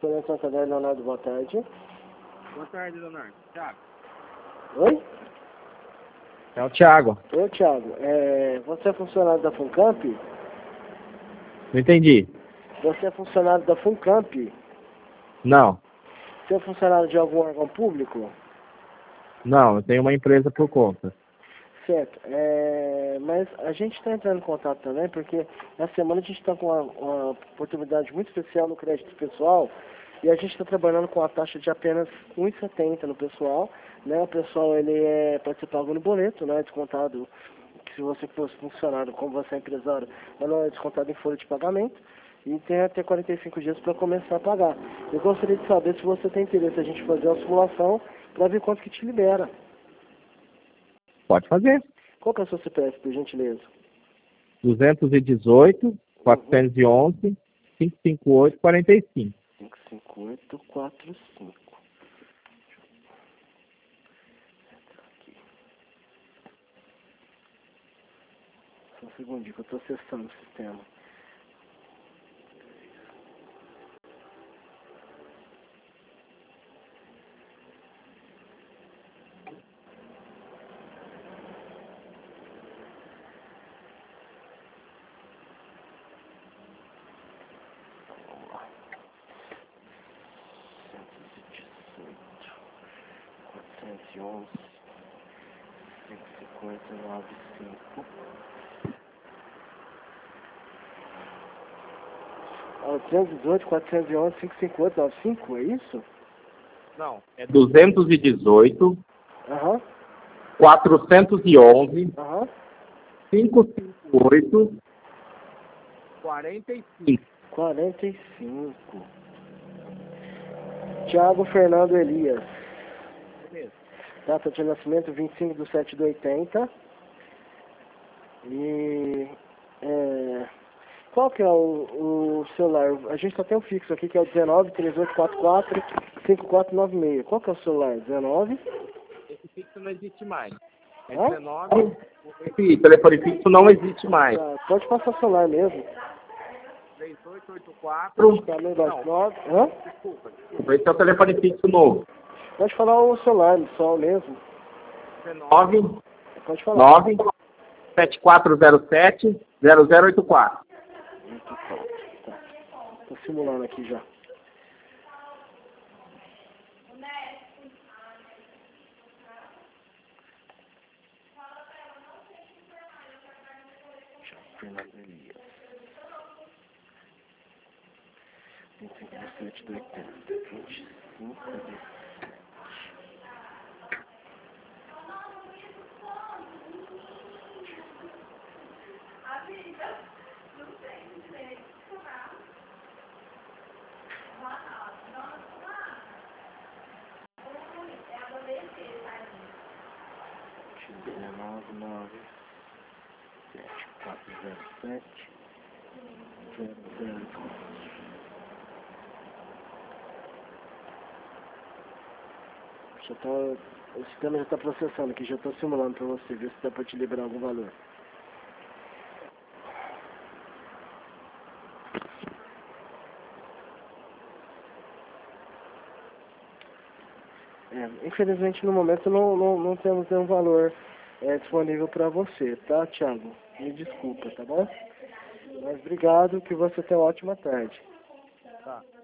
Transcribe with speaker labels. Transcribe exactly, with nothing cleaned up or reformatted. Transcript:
Speaker 1: Esperança Santander, Leonardo, boa tarde.
Speaker 2: Boa tarde, Leonardo. Thiago.
Speaker 1: Oi?
Speaker 2: É o Thiago.
Speaker 1: Oi, Thiago. É, você é funcionário da Funcamp?
Speaker 2: Não entendi.
Speaker 1: Você é funcionário da Funcamp?
Speaker 2: Não.
Speaker 1: Você é funcionário de algum órgão público?
Speaker 2: Não, eu tenho uma empresa por conta.
Speaker 1: Certo. É, mas a gente está entrando em contato também porque essa semana a gente está com uma, uma oportunidade muito especial no crédito pessoal e a gente está trabalhando com a taxa de apenas um vírgula setenta no pessoal. Né? O pessoal ele é participável no boleto, não é descontado. Se você fosse funcionário, como você é empresário, não é descontado em folha de pagamento. E tem até quarenta e cinco dias para começar a pagar. Eu gostaria de saber se você tem interesse a gente fazer uma simulação para ver quanto que te libera.
Speaker 2: Pode fazer.
Speaker 1: Qual que é o seu C P F, por gentileza?
Speaker 2: duzentos e dezoito, quatrocentos e onze, quinhentos e cinquenta e oito, quarenta e cinco.
Speaker 1: cinco cinco oito quatro cinco. Aqui. Só um segundinho que eu estou acessando o sistema. quatrocentos e onze, cinco cinquenta e nove, cinco. Ah, trezentos e dezoito, quatrocentos e onze, cinco cinco oito, nove cinco, é isso?
Speaker 2: Não, é duzentos e dezoito,
Speaker 1: Aham,
Speaker 2: quatrocentos e onze,
Speaker 1: aham.
Speaker 2: quinhentos e cinquenta e oito, quarenta e cinco.
Speaker 1: quarenta e cinco. Tiago Fernando Elias. Data de nascimento vinte e cinco de sete de oitenta. E é, qual que é o, o celular? A gente só tem um fixo aqui que é o dezenove, três oito quatro quatro, cinco quatro nove seis. Qual que é o celular? dezenove?
Speaker 2: Esse fixo não existe mais. É
Speaker 1: Hã?
Speaker 2: dezenove. Esse telefone fixo não existe mais.
Speaker 1: Ah, pode passar o celular mesmo.
Speaker 2: três oito oito quatro.
Speaker 1: Tá meio baixo.
Speaker 2: Não,
Speaker 1: Nove. Hã?
Speaker 2: desculpa, desculpa. Esse é o telefone fixo novo.
Speaker 1: Pode falar o celular só mesmo.
Speaker 2: dezenove,
Speaker 1: Pode falar.
Speaker 2: nove, sete quatro zero sete, zero zero oito quatro.
Speaker 1: Tá. Tô simulando aqui já. Fernando Elias. vinte e cinco de sete de oitenta. vinte e cinco de dezenove, nove, sete quatro zero sete, zero zero oito quatro. Já tá, o sistema já está processando aqui, já estou simulando para você, ver se dá para te liberar algum valor. É, infelizmente no momento não, não, não temos nenhum valor é, disponível para você, tá, Thiago? Me desculpa, tá bom? Mas obrigado, que você tenha uma ótima tarde.
Speaker 2: Tá.